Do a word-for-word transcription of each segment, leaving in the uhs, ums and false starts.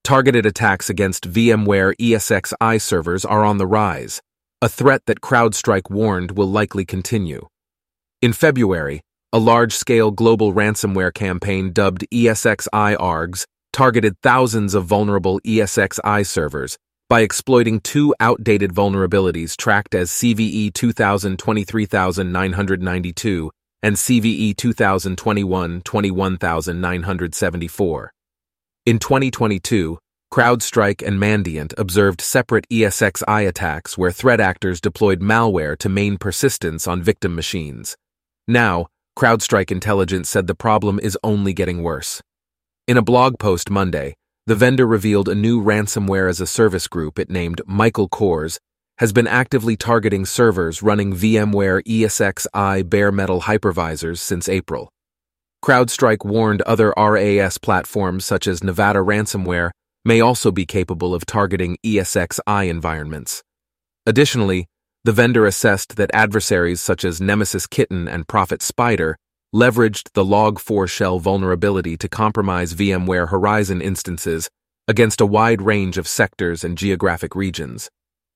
Targeted attacks against VMware E S X i servers are on the rise, a threat that CrowdStrike warned will likely continue. In February, a large-scale global ransomware campaign dubbed E S X i ARGS targeted thousands of vulnerable E S X i servers by exploiting two outdated vulnerabilities tracked as C V E two thousand twenty-three thousand nine hundred ninety-two and C V E two thousand twenty-one twenty-one thousand nine hundred seventy-four. In twenty twenty-two, CrowdStrike and Mandiant observed separate E S X i attacks where threat actors deployed malware to main persistence on victim machines. Now, CrowdStrike Intelligence said the problem is only getting worse. In a blog post Monday, the vendor revealed a new ransomware-as-a-service group it named Michael Kors has been actively targeting servers running VMware E S X i bare metal hypervisors since April. CrowdStrike warned other R A S platforms such as Nevada Ransomware may also be capable of targeting E S X i environments. Additionally, the vendor assessed that adversaries such as Nemesis Kitten and Prophet Spider leveraged the log four shell vulnerability to compromise VMware Horizon instances against a wide range of sectors and geographic regions.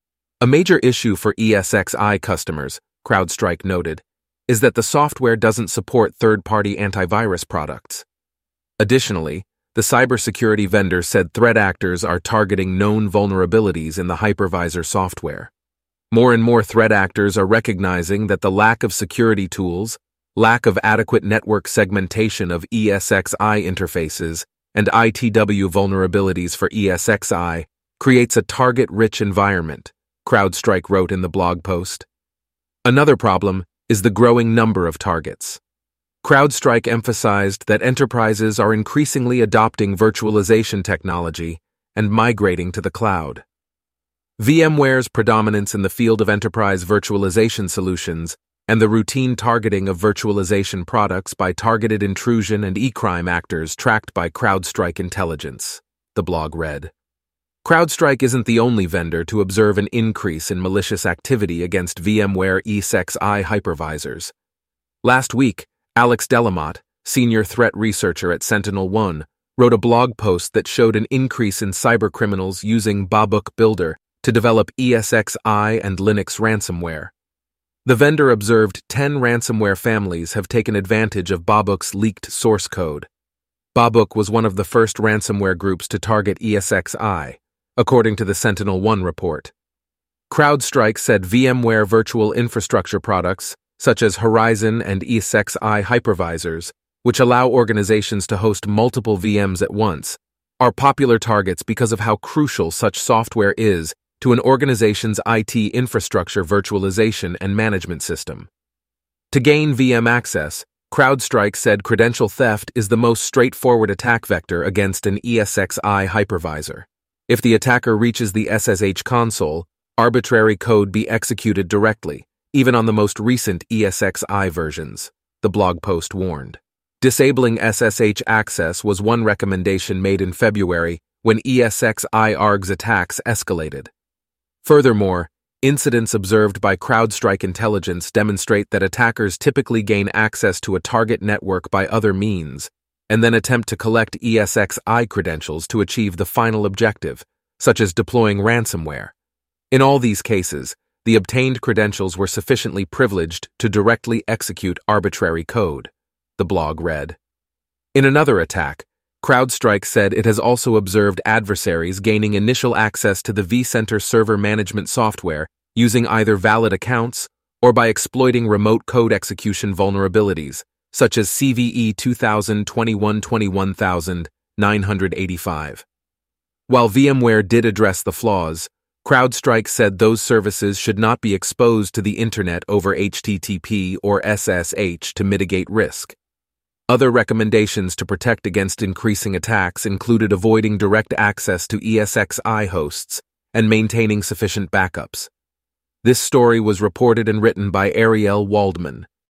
A major issue for E S X i customers, CrowdStrike noted, is that the software doesn't support third-party antivirus products. Additionally, the cybersecurity vendor said threat actors are targeting known vulnerabilities in the hypervisor software. More and more threat actors are recognizing that the lack of security tools, lack of adequate network segmentation of E S X i interfaces, and I T W vulnerabilities for E S X i creates a target-rich environment, CrowdStrike wrote in the blog post. Another problem is the growing number of targets. CrowdStrike emphasized that enterprises are increasingly adopting virtualization technology and migrating to the cloud. VMware's predominance in the field of enterprise virtualization solutions and the routine targeting of virtualization products by targeted intrusion and e-crime actors tracked by CrowdStrike Intelligence, the blog read. CrowdStrike isn't the only vendor to observe an increase in malicious activity against VMware E S X i hypervisors. Last week, Alex Delamotte, senior threat researcher at SentinelOne, wrote a blog post that showed an increase in cybercriminals using Babuk Builder to develop E S X i and Linux ransomware. The vendor observed ten ransomware families have taken advantage of Babuk's leaked source code. Babuk was one of the first ransomware groups to target E S X i, according to the SentinelOne report. CrowdStrike said VMware virtual infrastructure products, such as Horizon and E S X i hypervisors, which allow organizations to host multiple V Ms at once, are popular targets because of how crucial such software is to an organization's I T infrastructure virtualization and management system. To gain V M access, CrowdStrike said credential theft is the most straightforward attack vector against an E S X i hypervisor. If the attacker reaches the S S H console, arbitrary code be executed directly, even on the most recent E S X i versions, the blog post warned. Disabling S S H access was one recommendation made in February when E S X i ARGS attacks escalated. Furthermore, incidents observed by CrowdStrike Intelligence demonstrate that attackers typically gain access to a target network by other means, and then attempt to collect E S X i credentials to achieve the final objective, such as deploying ransomware. In all these cases, the obtained credentials were sufficiently privileged to directly execute arbitrary code, the blog read. In another attack, CrowdStrike said it has also observed adversaries gaining initial access to the vCenter server management software using either valid accounts or by exploiting remote code execution vulnerabilities, such as C V E two thousand twenty-one twenty-one thousand nine hundred eighty-five. While VMware did address the flaws, CrowdStrike said those services should not be exposed to the Internet over H T T P or S S H to mitigate risk. Other recommendations to protect against increasing attacks included avoiding direct access to E S X i hosts and maintaining sufficient backups. This story was reported and written by Ariel Waldman,